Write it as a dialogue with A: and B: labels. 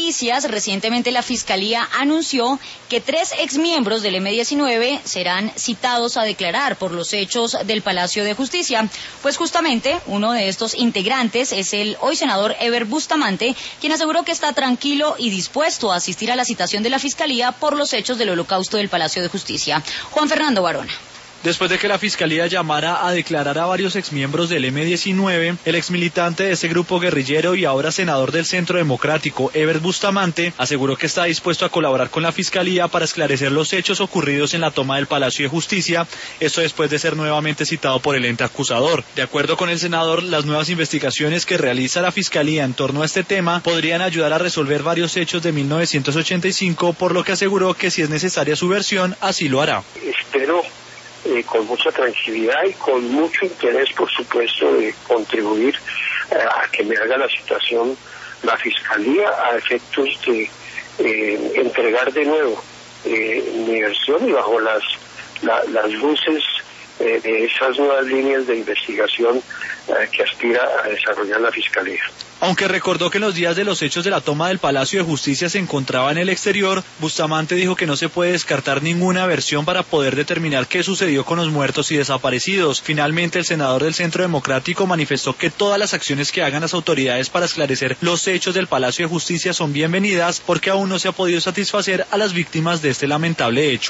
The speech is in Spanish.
A: noticias, recientemente la Fiscalía anunció que 3 exmiembros del M-19 serán citados a declarar por los hechos del Palacio de Justicia. Pues justamente uno de estos integrantes es el hoy senador Ever Bustamante, quien aseguró que está tranquilo y dispuesto a asistir a la citación de la Fiscalía por los hechos del Holocausto del Palacio de Justicia. Juan Fernando Barona.
B: Después de que la Fiscalía llamara a declarar a varios exmiembros del M-19, el exmilitante de ese grupo guerrillero y ahora senador del Centro Democrático, Ever Bustamante, aseguró que está dispuesto a colaborar con la Fiscalía para esclarecer los hechos ocurridos en la toma del Palacio de Justicia, esto después de ser nuevamente citado por el ente acusador. De acuerdo con el senador, las nuevas investigaciones que realiza la Fiscalía en torno a este tema podrían ayudar a resolver varios hechos de 1985, por lo que aseguró que si es necesaria su versión, así lo hará.
C: Espero con mucha tranquilidad y con mucho interés, por supuesto, de contribuir a que me haga la citación la Fiscalía a efectos de entregar de nuevo mi versión y bajo las luces de esas nuevas líneas de investigación que aspira a desarrollar la Fiscalía.
B: Aunque recordó que en los días de los hechos de la toma del Palacio de Justicia se encontraba en el exterior, Bustamante dijo que no se puede descartar ninguna versión para poder determinar qué sucedió con los muertos y desaparecidos. Finalmente, el senador del Centro Democrático manifestó que todas las acciones que hagan las autoridades para esclarecer los hechos del Palacio de Justicia son bienvenidas porque aún no se ha podido satisfacer a las víctimas de este lamentable hecho.